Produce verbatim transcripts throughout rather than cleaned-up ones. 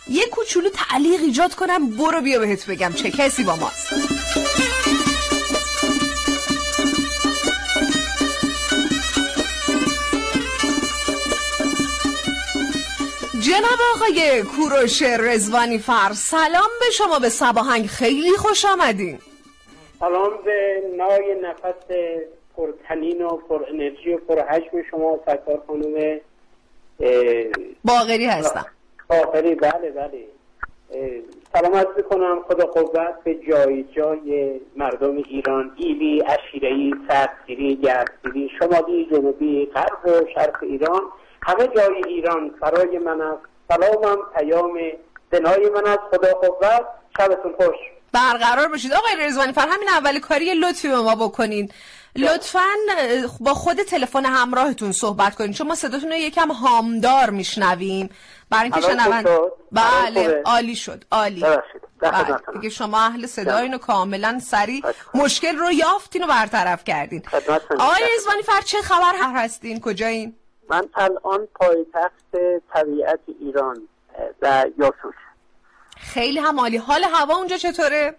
یه کوچولو تعلیق ایجاد کنم، برو بیا بهت بگم چه کسی با ماست. جناب آقای کوروش رضوانی فر، سلام به شما، به سباهنگ خیلی خوش آمدین. سلام به نای نفس پرتنین و پر انرژی و پر حجم شما، ستار خانم باقری هستم. باقری، بله بله. سلام عرض میکنم، خدا قوت به جای جای مردم ایران، ایلی، عشیره‌ای، سردسیری، گردسیری، شمالی، جنوبی، غرب و شرق ایران، همه جای ایران فرای من است. سلامم پیام دنای من است. خدا قوت، شبتون خوش. برقرار باشید. آقای رضوانی فر، همین اول کاری لطفی به ما بکنین، لطفاً با خود تلفن همراهتون صحبت کنین، چون ما صداتون رو یکم هامدار میشنویم. برای اینکه شنوند بله عالی شد، عالی. دیگه شما اهل صدایین و کاملا سریع مشکل رو یافتین و برطرف کردین. آقای رضوانی فر چه خبر هستین؟ کجایین؟ من الان پایتخت طبیعت ایران در یاسوج. خیلی هم عالی. حال هوا اونجا چطوره؟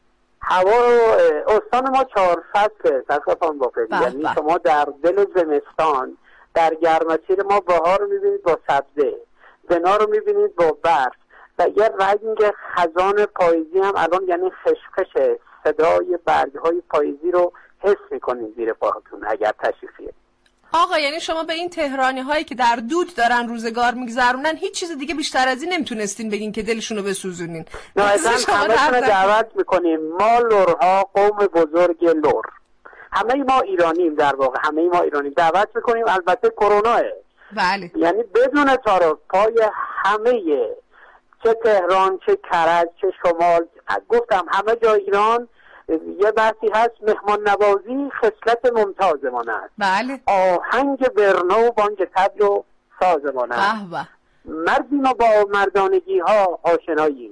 هوا استان ما چهار فصله سرکافان باقری، یعنی شما در دل زمستان در گرمسیر ما بهار رو میبینید با سبزه، بنا رو میبینید با برف و یه رنگ خزان پاییزی هم الان، یعنی خشخش صدای برگ‌های پاییزی رو حس میکنید زیر پاهاتون اگر تشریفیه. آقا یعنی شما به این تهرانی هایی که در دود دارن روزگار میگذرونن هیچ چیز دیگه بیشتر از این نمیتونستین بگین که دلشونو بسوزونین؟ نه اصلا همه دعوت میکنیم، ما لورها قوم بزرگ لور، همه ما ایرانیم، در واقع همه ما ایرانیم، دعوت میکنیم. البته کروناه، بله، یعنی بدون تعارف پای همه، چه تهران چه کرج چه شمال، گفتم همه جا ایران یه بحثی هست، مهمان نوازی خصلت ممتازمان است. بله. آهنگ برنا و بانگ طبل و سازمان است. مردیم و با مردانگی ها آشناییم،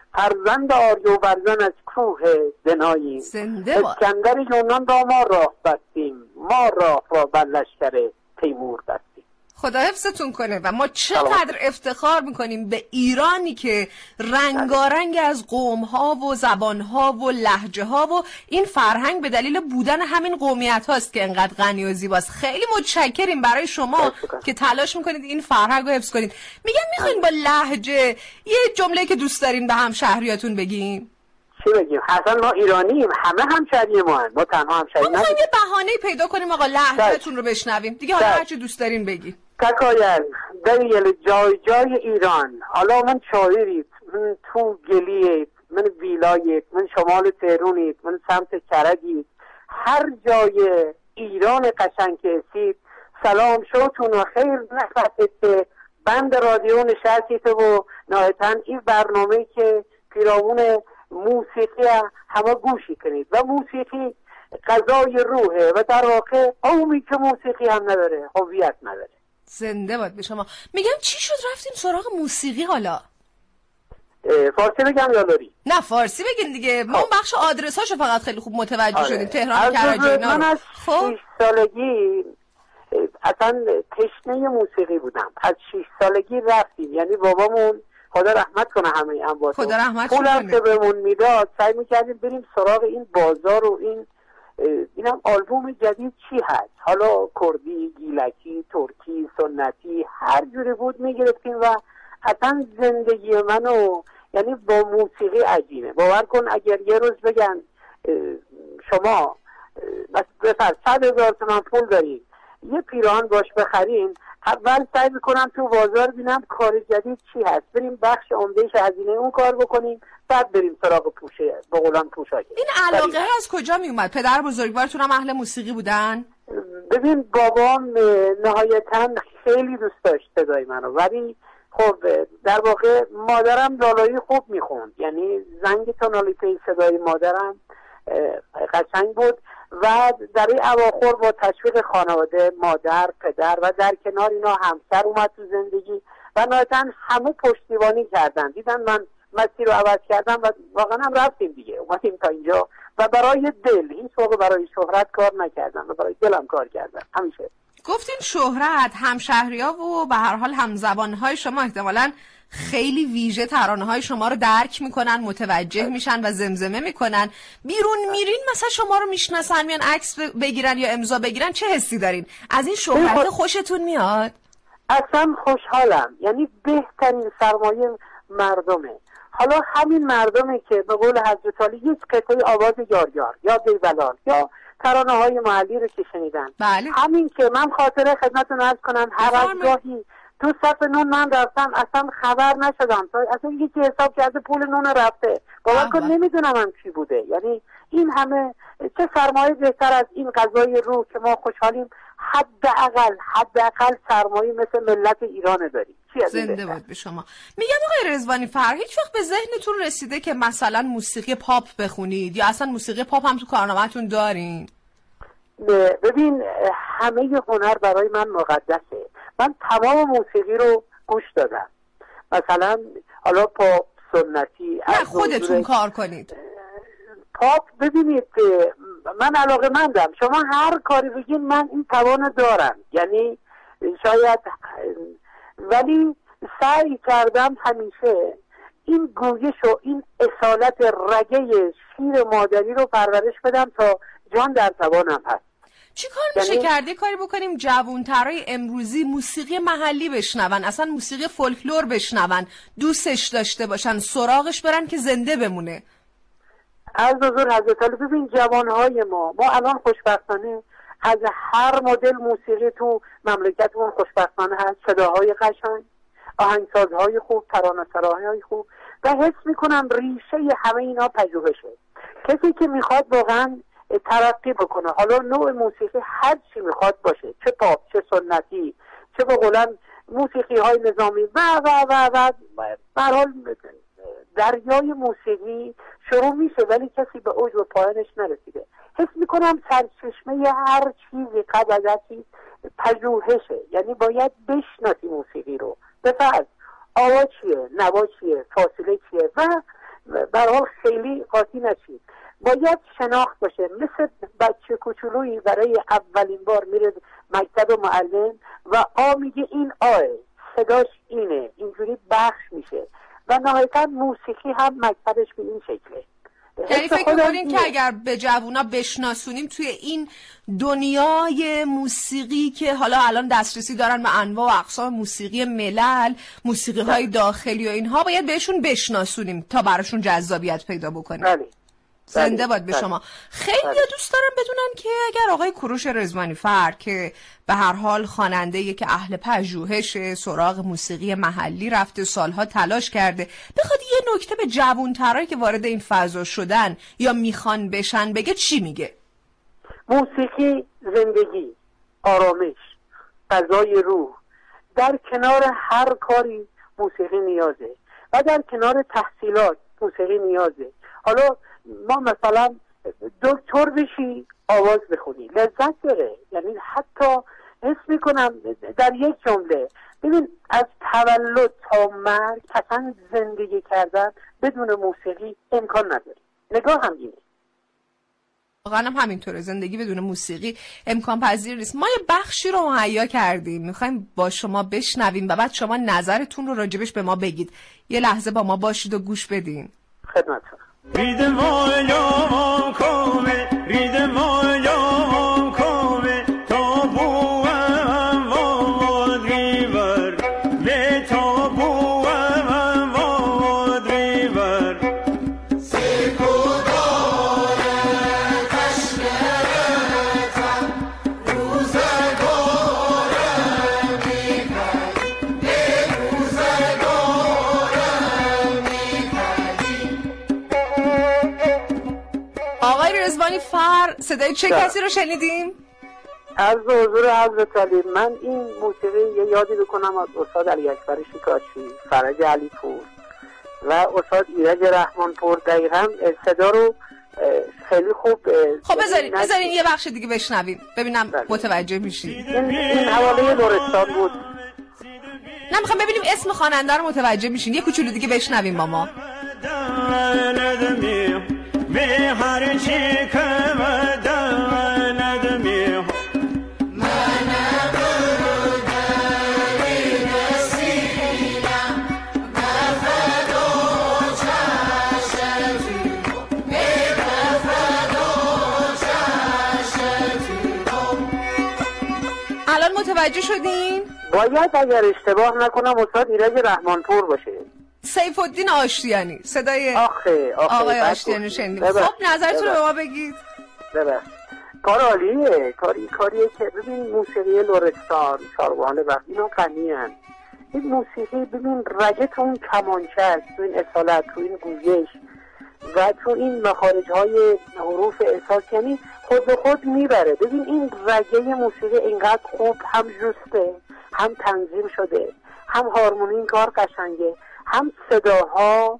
فرزند آریا و برزن از کوه دناییم. اسکندر یونان را ما راه بستیم، ما راه را بر لشکر تیمور بستیم. خدا حفظتون کنه. و ما چقدر افتخار میکنیم به ایرانی که رنگارنگ از قوم‌ها و زبان‌ها و لهجه‌ها و این فرهنگ به دلیل بودن همین قومیت هاست که انقدر غنی و زیباست. خیلی متشکریم برای شما که تلاش میکنید این فرهنگ رو حفظ کنید. میگم میخواین با لهجه یه جمله که دوست دارین به همشهریاتون بگیم؟ چی بگیم؟ اصلا ما ایرانیم، همه همشهری ما هست. ما تنها همشهری نداریم. ما یه بهانه‌ای پیدا کنیم آقا لهجه‌تون رو بشنویم. دیگه حالا هر چی دوست دارین بگید. تکاین دریل جای جای ایران، حالا من شاعرید، من تو گلیت، من ویلایت، من شمال تهرونید، من سمت کرجید، هر جای ایران قشنگ هستید سلام شوتون و خیر نفسید. بند رادیو نشستید و نهایتاً این برنامه که پیرامون موسیقی همه گوشی کنید و موسیقی غذای روحه و در واقع قومی که موسیقی هم نداره هویت نداره. زنده باد به شما. میگم چی شد رفتیم سراغ موسیقی؟ حالا فارسی بگم یا لری؟ نه فارسی بگین دیگه. ما اون بخش آدرساشو فقط خیلی خوب متوجه آره. شدیم، تهران کرج اینا. من از شش سالگی اصلا تشنه موسیقی بودم. از شش سالگی رفتیم، یعنی بابامون خدا رحمت کنه همه امواتون، خدا رحمت پولم که بهمون میداد سعی میکردیم بریم سراغ این بازار و این اینم آلبوم جدید چی هست، حالا کردی، گیلکی، ترکی، سنتی، هر جوری بود میگرفتیم و اصلا زندگی منو یعنی با موسیقی عجینه. باور کن اگر یه روز بگن شما بفرض صد هزار تومان پول دارید یه پیراهن باش بخرین، اول سعی میکنم تو بازار ببینم کار جدید چی هست، بریم بخش عمدهش هزینه اون کار بکنیم، بعد بریم سراغ پوشه به قولن پوشاک. این علاقه از کجا می اومد؟ پدر بزرگوارتون هم اهل موسیقی بودن؟ ببین بابام نهایتاً خیلی دوست داشت صدای منو، ولی خب در واقع مادرم لالایی خوب میخوند، یعنی زنگ تونالیته صدای مادرم قشنگ بود و در این اواخر با تشویق خانواده مادر، پدر و در کنار اینا همسر اومد تو زندگی و نهایتاً همه پشتیبانی کردن، دیدن من مسیر رو عوض کردم و واقعا هم رفتیم دیگه، اومدیم تا اینجا و برای دل، هیچ موقع برای شهرت کار نکردم و برای دلم کار کردم همیشه. گفتین شهرت، همشهری‌ها و به هر حال همزبان‌های شما احتمالاً خیلی ویژه ترانه های شما رو درک میکنن، متوجه میشن و زمزمه میکنن. بیرون میرین مثلا شما رو میشناسن، میان عکس بگیرن یا امضا بگیرن، چه حسی دارین؟ از این شهرت خوشتون میاد؟ اصلا خوشحالم، یعنی بهترین سرمایه مردمه. حالا همین مردمه که به قول حضرت علی یک قطعه آواز یار یار یا دیبلال یا ترانه های محلی رو که شنیدن، بله. همین که من خاطره خدمتتون عرض کنم، هر از گاهی تو صف نون من رفتم اصلا خبر نشدم، اصلا یکی حساب کرده پول نون رفته، باور کن نمیدونم هم کی بوده. یعنی این همه چه سرمایه بهتر از این غذای روح که ما خوشحالیم. حداقل حداقل سرمایه مثل ملت ایران داریم. زنده باد به شما. میگم آقای رضوانی فر، هیچ وقت به ذهنتون رسیده که مثلا موسیقی پاپ بخونید یا اصلا موسیقی پاپ هم تو کارنامه‌تون دارین؟ ببین همه هنر برای من مقدسه. من تمام موسیقی رو گوش دادم، مثلا حالا پاپ، سنتی. نه خودتون کار کنید. پاپ ببینید من علاقه مندم، شما هر کاری بگین من این توان دارم، یعنی شاید، ولی سعی کردم همیشه این گویش و این اصالت رگه شیر مادری رو پرورش بدم تا جان در توانم هست. چی کار میشه یعنی... کرده کاری بکنیم جوانترای امروزی موسیقی محلی بشنون، اصلا موسیقی فولکلور بشنون، دوستش داشته باشن، سراغش برن که زنده بمونه؟ از حضور حضرت علی ببین جوانهای ما ما الان خوشبختانه از هر مدل موسیقی تو مملکتمون خوشبختانه هست، صداهای قشنگ، آهنگسازهای خوب، ترانه‌سراهای خوب، و حس میکنم ریشه همه اینا پژوهشه. کسی که میخواد واقعا ترقی بکنه، حالا نوع موسیقی هر چی میخواد باشه، چه پاپ، چه سنتی، چه به قولن موسیقی های نظامی و و و و به هر حال دریای موسیقی شروع میشه، ولی کسی به اوج و پایانش نرسیده. حس میکنم سرچشمه هر چیزی قبل از هر چیز پژوهشه، یعنی باید بشناسی موسیقی رو، به فرض آوا چیه، نوا چیه، فاصله چیه و به هر حال خیلی قاطی نشید. باید شناخت باشه. مثل بچه کوچولویی برای اولین بار میره مکتب معلم و آ میگه این آه، صداش اینه، اینجوری بخش میشه و نهایتا موسیقی هم مکتبش به این شکله. یعنی فکر می‌کنین که اگر به جوونا بشناسونیم توی این دنیای موسیقی که حالا الان دسترسی دارن به انواع و اقسام موسیقی ملل، موسیقی های داخلی و اینها، باید بهشون بشناسونیم تا براشون جذابیت پیدا بکنیم. بله. زنده باد به شما. خیلی دوست دارم بدونن که اگر آقای کوروش رضوانی فر که به هر حال خواننده که اهل پژوهش، سراغ موسیقی محلی رفته، سالها تلاش کرده، بخواد یه نکته به جوان‌ترایی که وارد این فضا شدن یا میخوان بشن بگه، چی میگه؟ موسیقی زندگی، آرامش، غذای روح. در کنار هر کاری موسیقی نیازه و در کنار تحصیلات موسیقی نیازه. حالا ما مثلا دکتر بشی آواز بخونی لذت داره، یعنی حتی حس میکنم در یک جمله ببین از تولد تا مرگ اصلا زندگی کردن بدون موسیقی امکان نداره. نگاه هم اینه، واقعا هم همینطوره، زندگی بدون موسیقی امکان پذیر نیست. ما یه بخشی رو مهیا کردیم، میخوایم با شما بشنویم و بعد شما نظرتون رو راجبش به ما بگید. یه لحظه با ما باشید و گوش بدین. خدمتتون. Ride moja kome, ride moja kome, ta boem vad driver, le ta boem vad driver. Se kodare tashnereta, rozagare mikad, le rozagare mikadi. آقای رضوانی فر، صدای چه کسی رو شنیدیم؟ از حضور حضرت علی. من این موسیقی یه یادی بکنم از استاد علی اکبر شیکاچی، فرج علی پور و استاد ایرج رحمان پور. دقیقا صدا رو خیلی خوب. خب بذارین بذارین یه بخش دیگه بشنویم ببینم بله. متوجه میشید. این, این حواله لرستان بود. نه میخوام ببینیم اسم خواننده رو متوجه میشین. یه کوچولو دیگه بشنویم با ما. به هر چی که وداند می من بودی نسیدم من متوجه شدین؟ باید اگر اشتباه نکنم استاد ایرج رحمانپور باشه. سیف الدین آشتیانی. صدای آخه آخه آقای آشتیانی شنیدیم. خب نظرتون رو به ما بگید. ببخش. کار عالیه، کاری کاریه که ببین موسیقی لرستان، شاربان وقت اینا غنی‌اند. این موسیقی ببین رگه تو اون کمانچه است، تو این اصالت، تو این گویش و تو این مخارج‌های حروف احساس، یعنی خود به خود میبره. ببین این رگه موسیقی اینقدر خوب هم جسته، هم تنظیم شده، هم هارمونی این کار قشنگه، هم صداها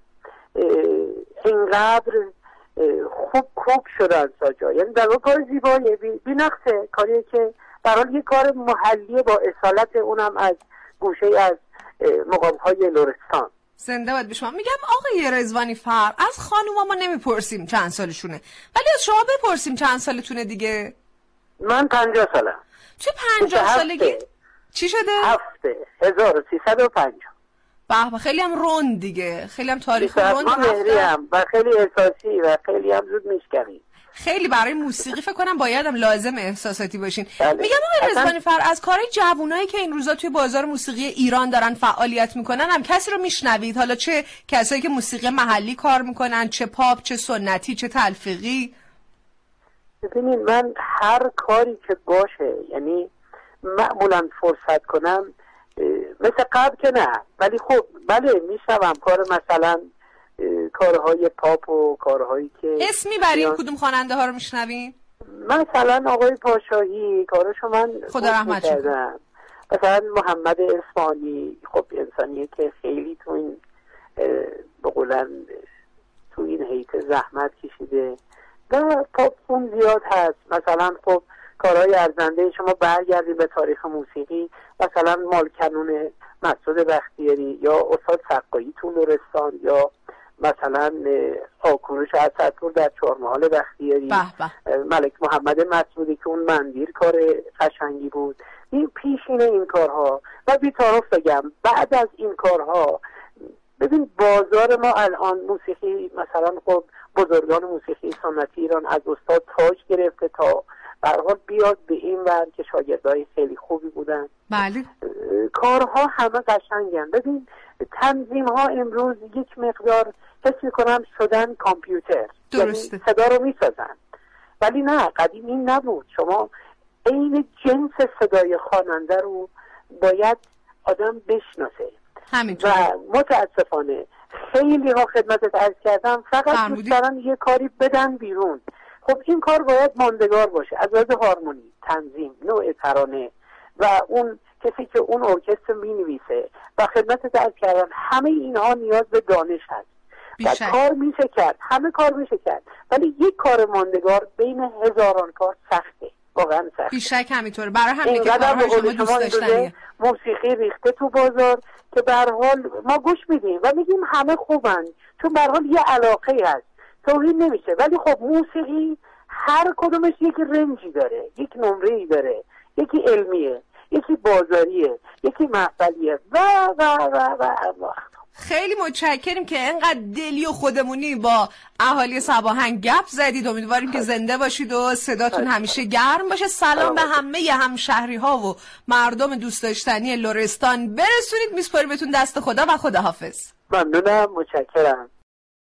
اینقدر خوب کوک شدن ساجا، یعنی در واقع کار زیباییه، بی, بی نقصه، کاریه که در حال یک کار محلیه با اصالت، اونم از گوشه از مقام‌های لرستان. زنده باد به شما. میگم آقای رضوانی فر، از خانوما ما نمیپرسیم چند سالشونه، ولی از شما بپرسیم چند سالتونه دیگه. من پنجاه سالم. چه پنجاه سالگی؟ چی شده؟ هفته هزار و سیصد و پنجاه. به خیلی هم روند دیگه، خیلی هم تاریخ روند هفته و خیلی احساسی و خیلی هم زود میشکنی. خیلی برای موسیقی فکر کنم باید هم لازم احساساتی باشین. بله. میگم آقای رضوانی فر، از کارهای جوونایی که این روزا توی بازار موسیقی ایران دارن فعالیت میکنن هم کسی رو میشنوید؟ حالا چه کسایی که موسیقی محلی کار میکنن، چه پاپ، چه سنتی، چه تلفیقی؟ ببینید من هر کاری که باشه، یعنی معمولا فرصت کنم، مثل قبل که نه، ولی خب بله میشنوم کار، مثلا کارهای پاپ و کارهایی که اسم میبرین کدوم خواننده ها رو میشنوین؟ مثلا آقای پاشاهی کارشو من خدا رحمتش کنه، مثلا محمد اصفهانی، خب انسانیه که خیلی تو این بقولن تو این حیطه زحمت کشیده و پاپ خون زیاد هست. مثلا خب کارهای ارزنده شما برگردیم به تاریخ موسیقی، مثلا مالکنون مسعود بختیاری یا استاد سقایی تو لرستان یا مثلا آکوروش اسدپور در چهارمحال بختیاری، ملک محمد مسعودی که اون مندیر کار قشنگی بود. این پیشینه این کارها و بی‌طرف بگم بعد از این کارها ببین بازار ما الان موسیقی، مثلا خب بزرگان موسیقی سنتی ایران از استاد تاج گرفته تا به هر حال بیاد به این ور که شاگردای خیلی خوبی بودن. بله. کارها همه قشنگن. ببین تنظیم ها امروز یک مقدار حس میکنم شدن کامپیوتر، درسته، یعنی صدا رو میسازن، ولی نه، قدیم این نبود. شما عین جنس صدای خواننده رو باید آدم بشناسه. همینطور. و متاسفانه خیلی ها خدمتت عرض کردم فقط دوست دارن یه کاری بدن بیرون. خب این کار باید ماندگار باشه از لحاظ هارمونی، تنظیم، نوع ترانه و اون کسی که اون ارکستر مینویسه و خدمتت عرض کردم همه اینها نیاز به دانش هست. و کار میشه کرد، همه کار میشه کرد، ولی یک کار ماندگار بین هزاران کار سخته، واقعا سخته. بیشک همینطوره. برای همینه که کارهای شما دوست داشتنیه. موسیقی ریخته تو بازار که به هر حال ما گوش میدیم و میگیم همه خوبن، چون به هر حال یه علاقه هست، توهین نمیشه. ولی خب موسیقی هر کدومش یک رنجی داره، یک نمره‌ای داره، یکی علمیه، یکی بازاریه، یکی محفلیه و و و و, و. خیلی متشکریم که اینقدر دلی و خودمونی با اهالی سباهنگ گپ زدید. امیدواریم که زنده باشید و صداتون همیشه گرم باشه. سلام به همه همشهری ها و مردم دوست داشتنی لرستان برسونید. میسپاریم بهتون دست خدا و خداحافظ. ممنونم، متشکرم.